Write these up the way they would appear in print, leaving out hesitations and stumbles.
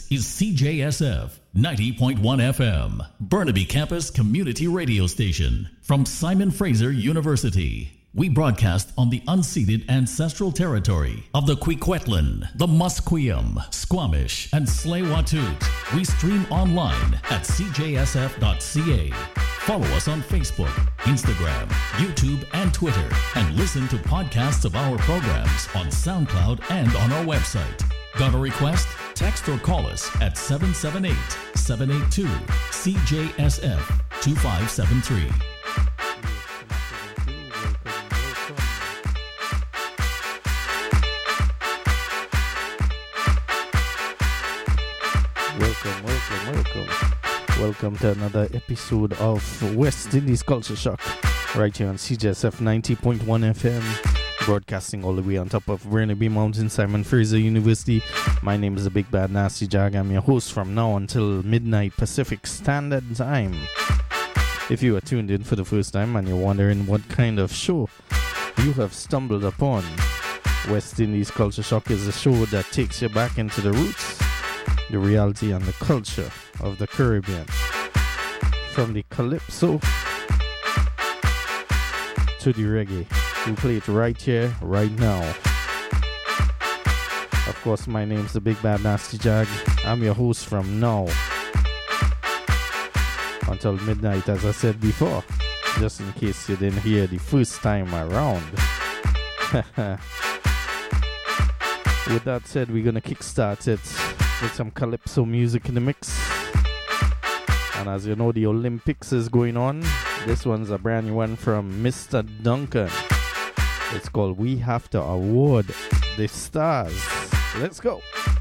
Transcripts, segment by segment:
This is CJSF 90.1 FM, Burnaby Campus Community Radio Station from Simon Fraser University. We broadcast on the unceded ancestral territory of the Kwikwetlan, the Musqueam, Squamish, and Tsleil-Waututh. We stream online at cjsf.ca. Follow us on Facebook, Instagram, YouTube, and Twitter, and listen to podcasts of our programs on SoundCloud and on our website. Got a request? Text or call us at 778-782-CJSF-2573. Welcome to another episode of West Indies Culture Shock right here on CJSF 90.1 FM, broadcasting all the way on top of Burnaby Mountain, Simon Fraser University. My name is the Big Bad Nasty Jag. I'm your host from now until midnight Pacific Standard Time. If you are tuned in for the first time and you're wondering what kind of show you have stumbled upon, West Indies Culture Shock is a show that takes you back into the roots, the reality and the culture of the Caribbean. From the calypso to the reggae, we play it right here, right now. Of course, my name's the Big Bad Nasty Jag. I'm your host from now until midnight, as I said before, just in case you didn't hear the first time around. With that said, we're gonna kickstart it with some calypso music in the mix. And as you know, the Olympics is going on. This one's a brand new one from Mr. Duncan. It's called We Have to Award the Stars. Let's go.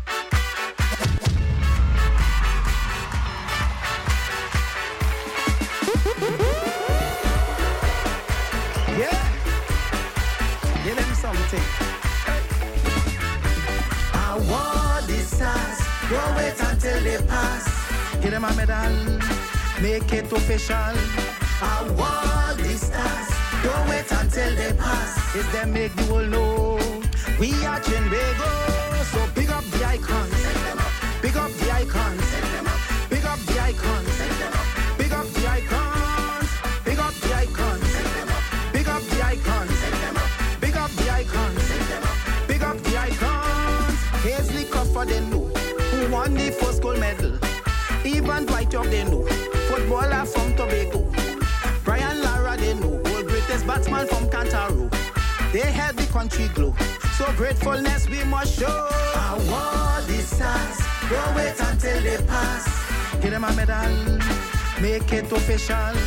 Yeah, give them something. Award the stars. Don't wait until they pass. Give them a medal, make it official. Award the stars. Don't wait until they pass. It's them make the world know we are Chinwego. So big up the icons, big up the icons, big up the icons, big up the icons, big up the icons, big up the icons, big up the icons, big up the icons. Hazley Crawford they know who won the first gold medal. Even Dwight Young they know, footballer from Tobago. Brian Lara they know, world greatest batsman from Cantaro. They help the country glow, so gratefulness we must show. Award the stars, don't wait until they pass. Give them a medal, make it official.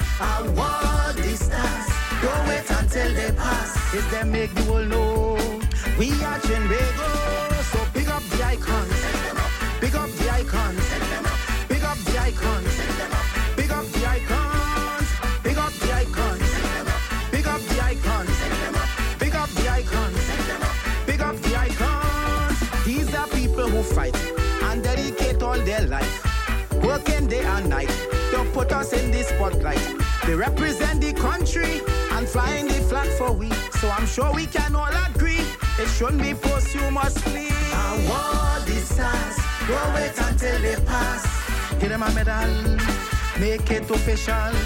Award the stars, don't wait until they pass. It's them make the world know we are Chinwego. So big up the icons, big up the icons. Big up the icons, big up the icons, big up the icons, big up the icons, big up the icons, big up the icons. These are people who fight and dedicate all their life, working day and night to put us in the spotlight. They represent the country and flying the flag for we. So I'm sure we can all agree it shouldn't be posthumously. Award the stars, don't wait until they pass. Give them a medal, make it official.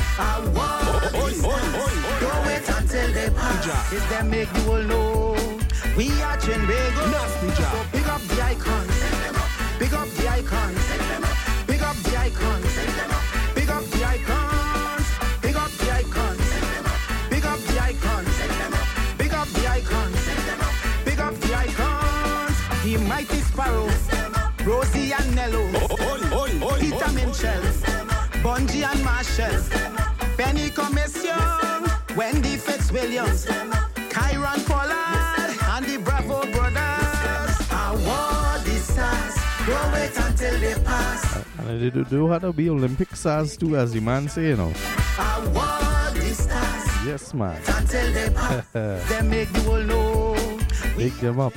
Award the stars, don't wait until they pass. It's them make the world know we are Chinwego. So big up the icons, big up the icons, big up the icons, big up the icons, big up the icons, big up the icons, big up the icons, big up the icons. The mighty Sparrow, Rosie and Nello, Peter Minchell, Bungie and Marshall, Benny Commission, Wendy Fitzwilliams, Kyron Pollard, and the Bravo Brothers. Award the stars, don't wait until they pass. And they do have to be Olympic stars too, as the man say, you know. Award the stars. Yes, man. Until they pass, they make the world know. Pick them up.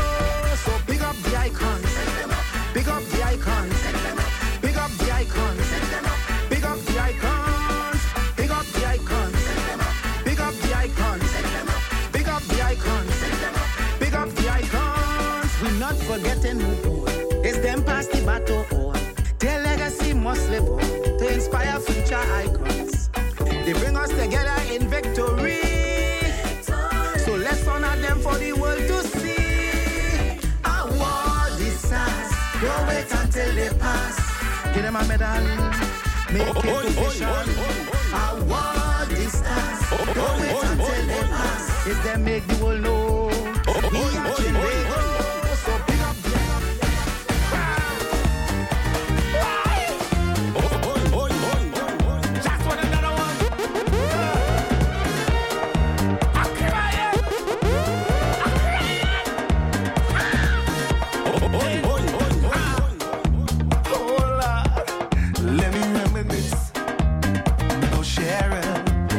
So big up the icons, big up the icons, big up the icons, big up the icons, big up the icons, big up the icons, big up the icons, big up the icons. We not forgetting who it's them past don't wait until they pass. Give them a medal, make it official. Award the stars, don't wait until they pass. If they make the world know, we are Trinbago. So pick up the just want another one. I'm crying. Let me reminisce. No Sharon.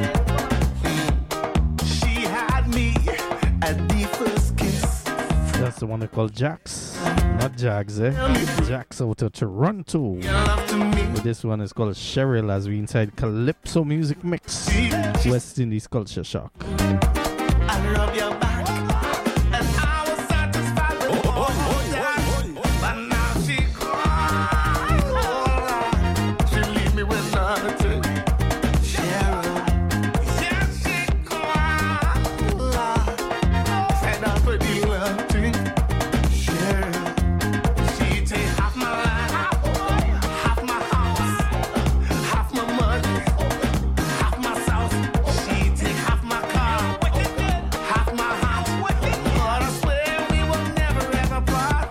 She had me at the first kiss. That's the one they call Jax. Not Jags, eh? Jax out of Toronto. But this one is called Cheryl as we inside Calypso Music Mix. West Indies Culture Shock. I love your back. And I was satisfied with all that. But now she cried. She leave me with nothing. Cheryl. Yeah, she cried. Fed up with the nothing. Cheryl. She take half my life, half my house, half my money, half my house. She take half my car, half my house. But I swear we will never ever part.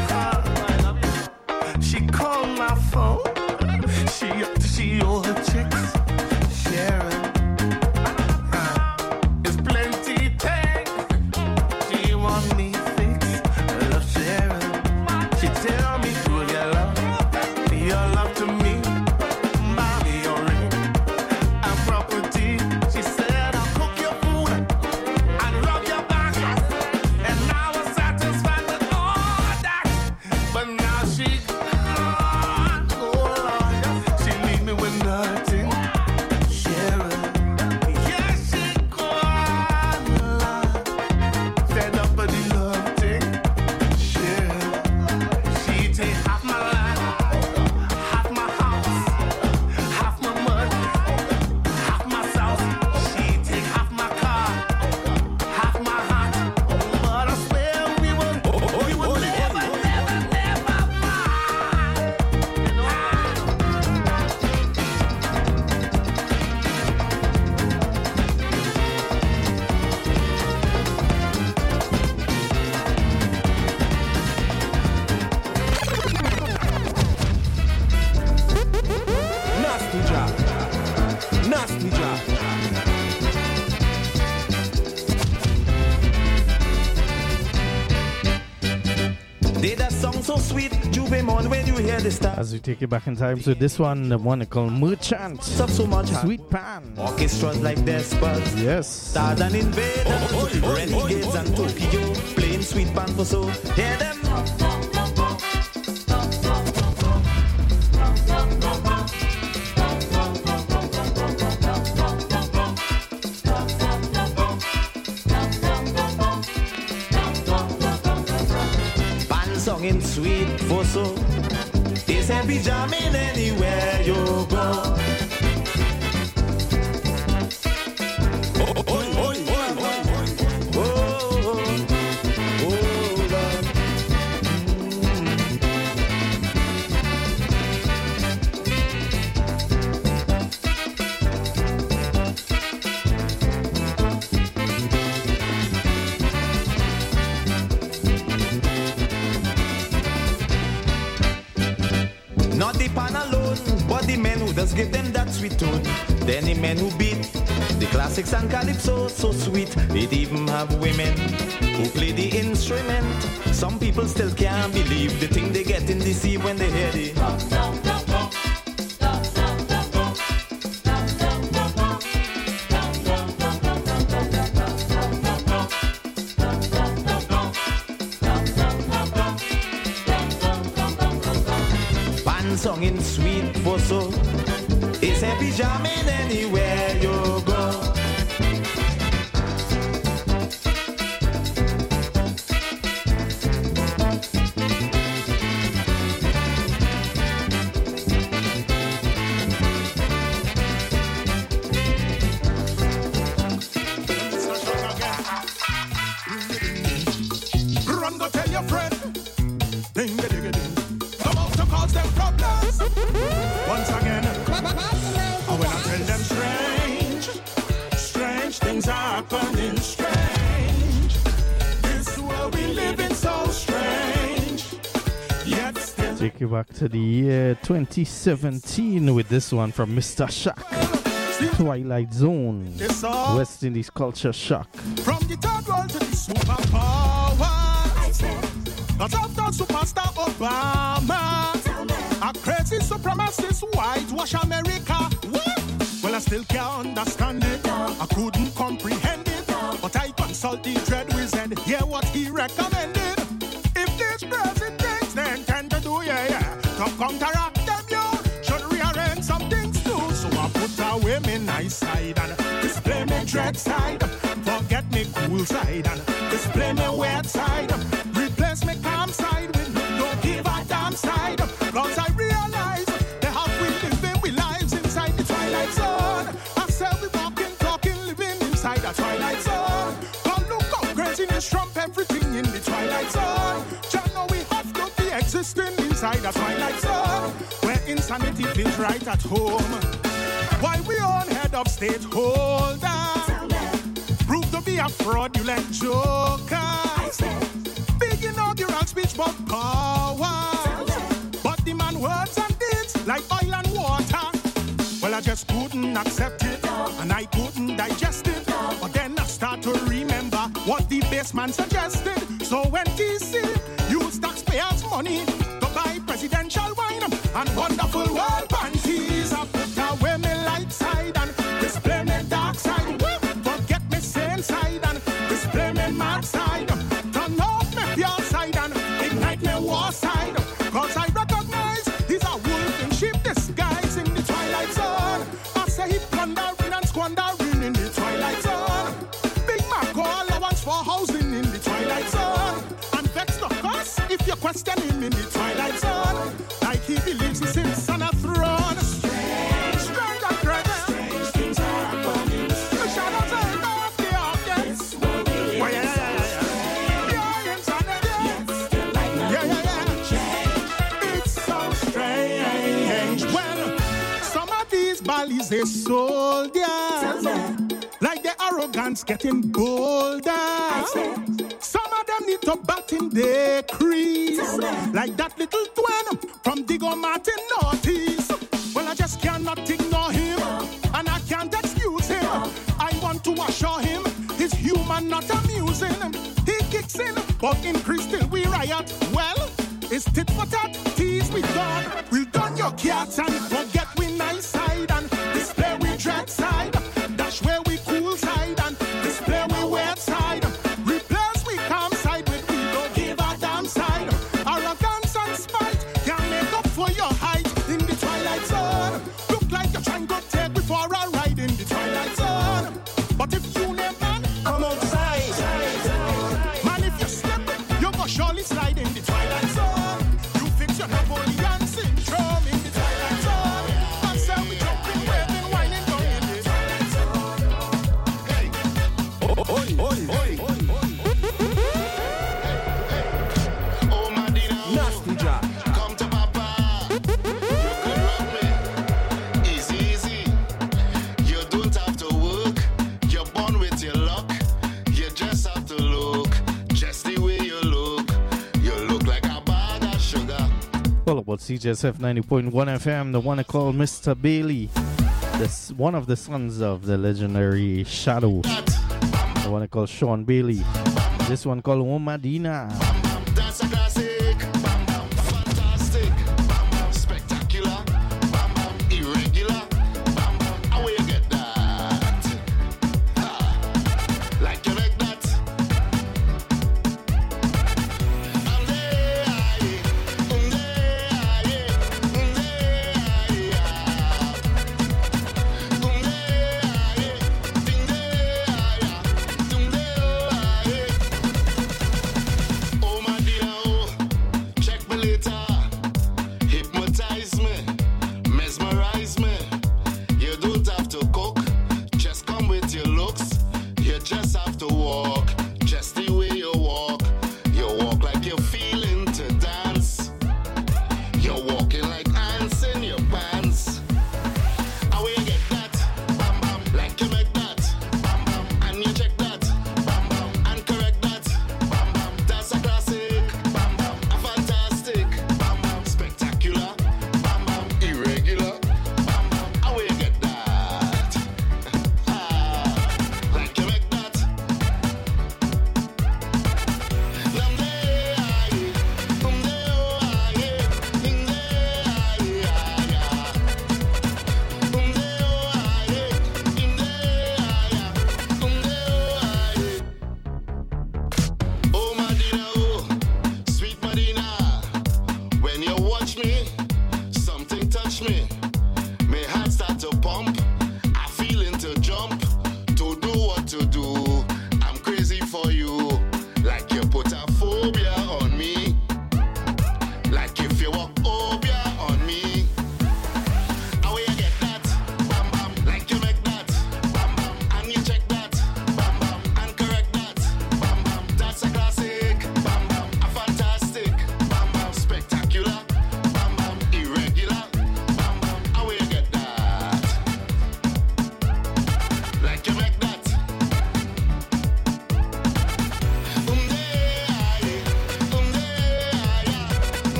She called my phone. She owe her checks. Sharon. It's plenty thing. She want me fixed. I love Sharon. She tell me prove your love to me. Buy me your ring and property. She said I'll cook your food and rub your back. And I was satisfied with all that. But now she gone. Oh Lord, she leave me with nothing. Sharon, yeah, she gone. Fed up with the love thing. Sharon, she take half my life, half my house, half my money, half my house. She take half my car, half my heart. But I swear we will never, never, never part. Nasty job. Nasty job. Did that song so sweet, Juve Mon, when you hear the start. As we take it back in time, so this one, the one they call Merchant. Stop so much. Sweet Pan. Orchestras like despots. Yes. Stars and invaders, renegades and Tokyo, playing sweet pan for so. Hear them. Pan song in sweet for so. It's happy jamming anywhere you go. Not the pan alone, but the men who does give them that sweet tone. Then the men who beat the classics and calypso, so sweet. It even have women who play the instrument. Some people still can't believe the thing they get in the sea when they hear the pan song in sweet for so. It's happy jamming anywhere you go. Run, go tell your friend. Ding, ding, ding, ding. cause them problems. Once again, I when I tell them strange things are happening, strange. This world we live in so strange. Yet still. Take you back to the year 2017 with this one from Mr. Shock. Twilight Zone, West Indies Culture Shock. From the third world to the superpower, not after superstar Obama, a crazy supremacist whitewash America. What? Well, I still can't understand it. I couldn't comprehend it, but I consult the dread wizard, hear what he recommended. If these crazy things they intend to do, to counteract them, should rearrange some things too. So I put away my nice side and display my dread side. Forget me cool side and display my weird side. Replace my calm side with don't give a damn side. Cause I realize they have we living we lives inside the twilight zone. I said we walking, talking, living inside the twilight zone. Don't look how craziness trump everything in the twilight zone. Just know we have to be existing inside the twilight zone, where insanity feels right at home. Why we on head of state holder prove to be a fraudulent joker. Big inaugural speech about power, but the man words and deeds like oil and water. Well, I just couldn't accept it, and I couldn't digest it. But then I start to remember what the base man suggested. So when TC used taxpayers' money to buy presidential wine and wonderful world panties, I put away my light side and display my dark side. Forget my sane side and display my mad side. Turn off my pure side and ignite my war side. Cause I recognize he's a wolf in sheep disguise in the twilight zone. I say he plundering and squandering in the twilight zone. Big Mac allowance for housing in the twilight zone. And vex the cuss if you question him in the twilight zone. Like he believes he sits on a throne. Strange and crazy. Strange things are happening. The shadows ain't off the objects. Oh, yeah. It's so strange. Well, some of these ballys they soldiers, like their arrogance getting bolder. Some of them need to bat in their crease, like that little twin from Digo Martin Northeast. Well, I just cannot ignore him, and I can't excuse him. I want to assure him he's human, not amusing. He kicks in, but increase till we riot. Well, it's tit for tat, tease we done. We'll done your cats and forget we nice side and display we dread side. Dash where we cool side and display we weird side. Replace we calm side with we don't give a damn side. Arrogance and spite can make up for your height in the twilight zone. Look like you're trying to take before a ride in the twilight zone. But if you name man, come outside. Man, if you slip, you go surely slide in the twilight zone. You fix your Napoleon syndrome in the twilight zone. And say we jumping, waving, whining down in the twilight zone. Hey, oi. Oh, Madina. Nasty Jack. Come to Papa. You could rock me. Easy. You don't have to work. You're born with your luck. You just have to look. Just the way you look. You look like a bag of sugar. All about CJSF 90.1 FM, the one called Mr. Bailey. This one of the sons of the legendary Shadow. The one called Sean Bailey. This one called Omadina. That's a classic. Fantastic. Spectacular. Irregular. How will you get that? Like you like that. Oh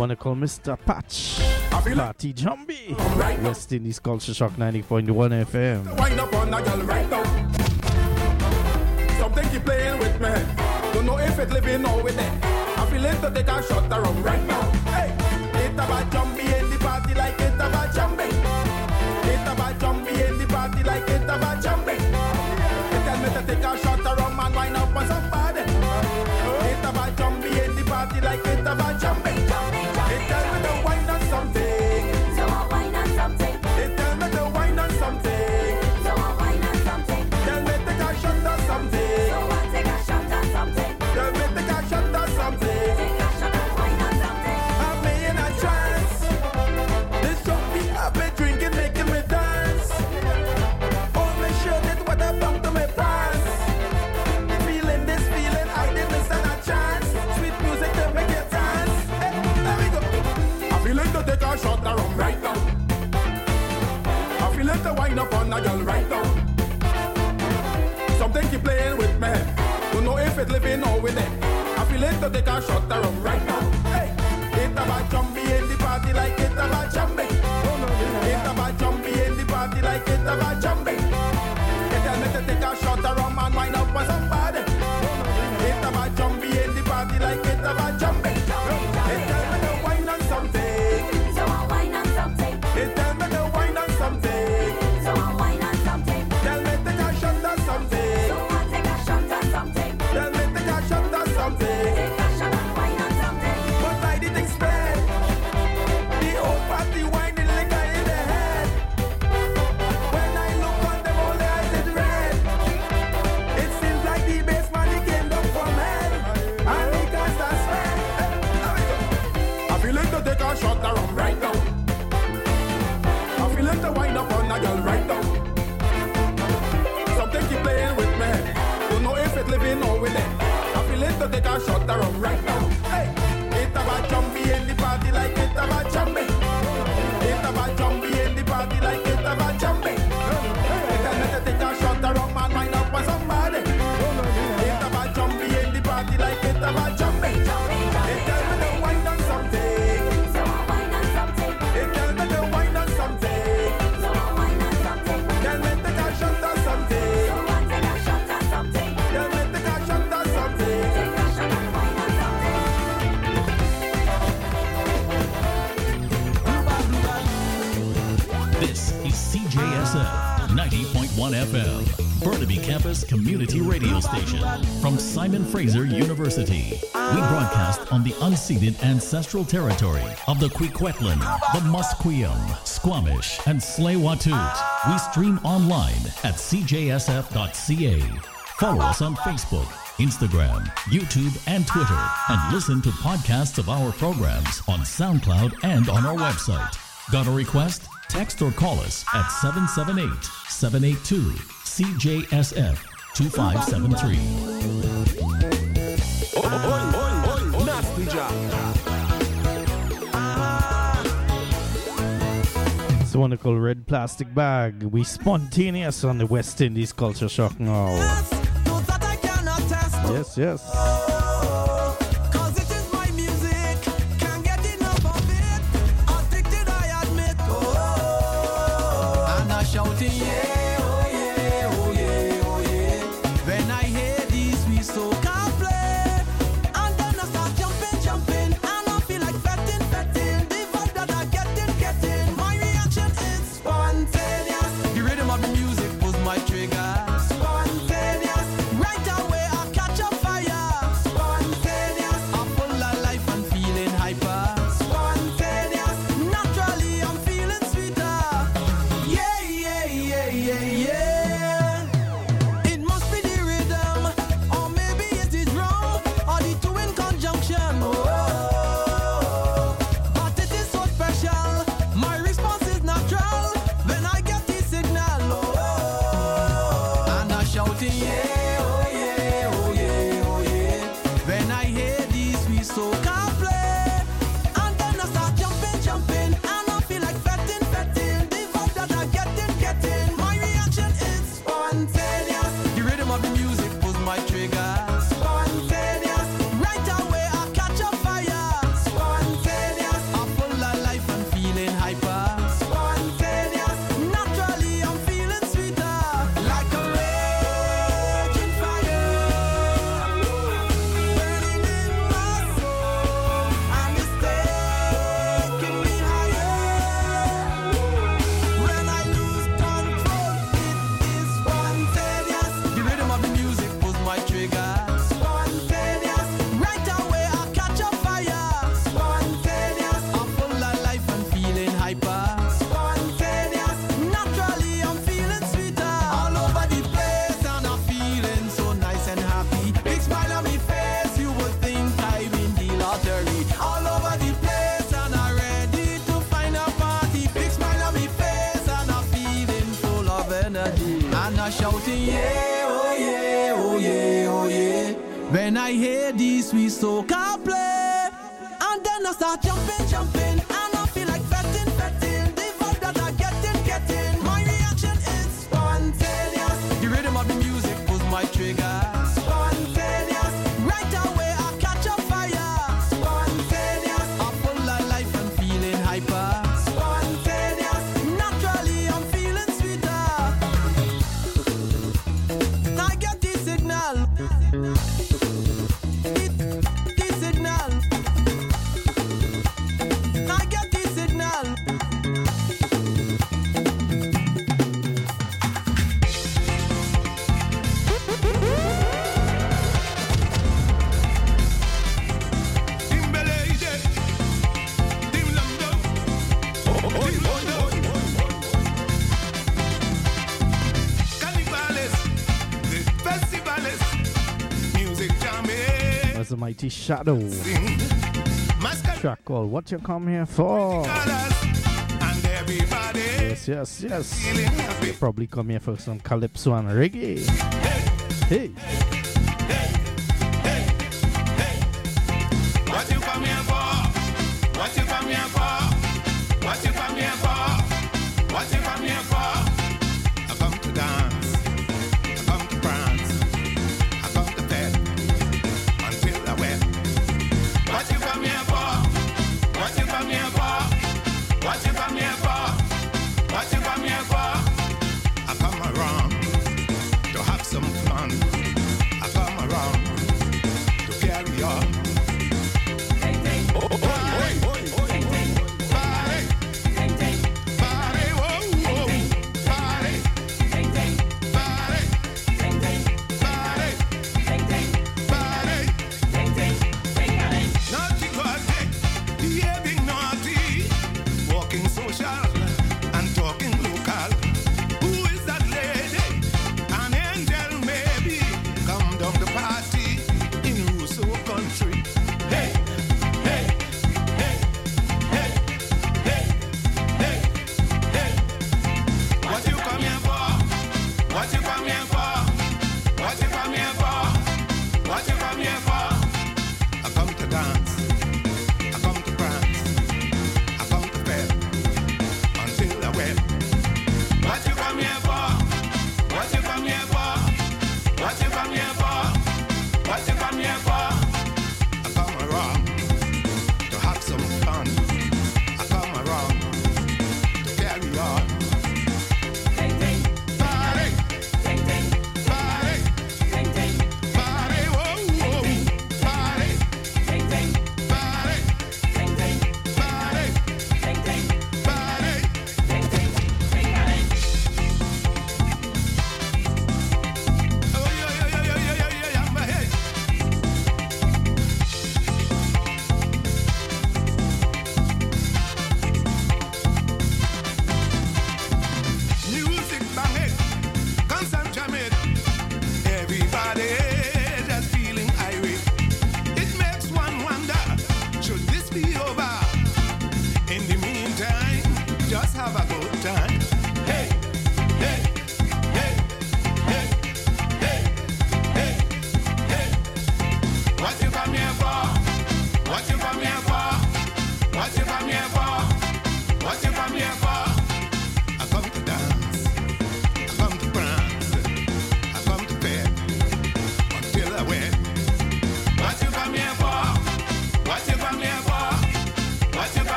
One to call Mr. Patch. Party Jumbie. West Indies Culture Shock 90.1 FM. Wind up on a girl right now. Something keep playing with me. Don't know if it's living or with it. I feel it to take a shot around right now. Hey, it's about Jumbie in the party like it's about Jumbie. It's about Jumbie in the party like it's about Jumbie. They tell me to take a shot around and wind up on somebody. It's about Jumbie in the party like it's about Jumbie. They tell me to wind on something. So I wind on something. They tell me to wind on something. So I wind on something. Tell me to take a shot or something. So I take a shot at something. Tell me to take a shot or something. Take a shot and wind on something. I'm in a trance. This song be up and drinking, making me dance. Hold my shirt, it's what I bump to my pants. Feeling this feeling, I didn't stand a chance. Sweet music to make you dance. Hey, there we go. I feel like to take a shot around right now. I feel like to wind up on a girl right now. Something keep playing with me. Don't know if it's living or with it. I feel like to take a shot around right now. Hey, it's about Jumbie in the party like it's about Jumbie. It's about Jumbie in the party like it's about Jumbie. They tell me to take a shot around and wind up on somebody. It's about Jumbie in the party like it's about Jumbie. They tell me to wind on something. So I wind on something. They tell me to wind on something. So I wind on something. Tell me to take a shot or something. So I take a shot at something. Tell me to take a shot or something. Take a shot and wind on something. But I didn't expect the whole party winding liquor in the head. When I look on them, all their eyes is red. It seems like the baseman he came down from hell, and he can't start sweat. I feel like to take a shot around right now. I feel like to wind up on a girl right now. Something keep playing with me. Don't know if it's living or with it. I feel like to take a shot around right now. Hey, it's about Jumbie in the party like it's about Jumbie. It's about Jumbie in the party like it's about Jumbie. They tell me to take a shot around and wind up on somebody. It's about Jumbie in the party like it's about Jumbie. They tell me to wind on something. So I wind on something. They tell me to wind on something. So I wind on something. Tell me to take a shot or something. So I take a shot at something. Tell me to take a shot or something. Take a shot and wind on something. This is CJSF 90.1 FM, Burnaby Campus Community Radio Station. From Simon Fraser University, we broadcast on the unceded ancestral territory of the Kwikwetlan, the Musqueam, Squamish, and Tsleil-Waututh. We stream online at cjsf.ca. Follow us on Facebook, Instagram, YouTube, and Twitter, and listen to podcasts of our programs on SoundCloud and on our website. Got a request? Text or call us at 778-782-CJSF-2573. Nasty job. It's a wonderful red plastic bag. We spontaneous on the West Indies Culture Shock now. Yes, yes. Cause it is my music, can't get enough of it. Addicted, I admit. And I'm shouting, yeah, oh yeah, oh yeah, oh yeah. When I hear these we so can't play, and then I start jumping, and I feel like fetting. The vibe that I'm getting. My reaction is spontaneous. The rhythm of the music was my trigger. Spontaneous. Right away I catch a fire. pottery all over the place, and I'm ready to find a party. Big smile on me face, and I'm feeling full of energy. And I'm shouting, yeah, oh yeah, oh yeah, oh yeah. When I hear these sweet soca play, and then I start jumping, jumping, and I feel like fetting, fetting. The vibe that I'm getting. My reaction is spontaneous. The rhythm of the music pulls my trigger. Spontaneous. Right away I catch a fire. Spontaneous. I'm full of life and feeling hyper. Spontaneous. Naturally I'm feeling sweeter. I get the signal. The signal. I get the signal. That's the Mighty Shadow. Track called What You Come Here For. Yes. You probably come here for some calypso and reggae. Hey. What you come here for? What you come here for? What you come here for? What you come here for? I come to dance. I come to prance. I come to bed until I wet. What you come here for? What you come here for? What you come here for? What you come here for? I come around to have some fun. I come around to carry on.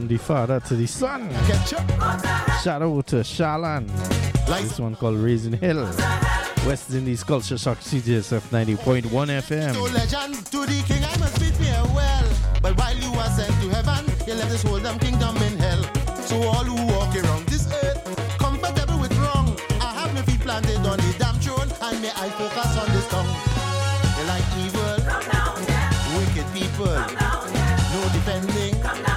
From the father to the son. Catch up. Shout out to Shalan. Like This one called Raising Hell. West Indies Culture Shock, CJSF 90.1 FM. to legend, to the king I must bid farewell. But while you are sent to heaven, you left this whole damn kingdom in hell. So all who walk around this earth, comfortable with wrong, I have my feet planted on the damn throne, and may I focus on this tongue. They like evil, wicked people, no defending.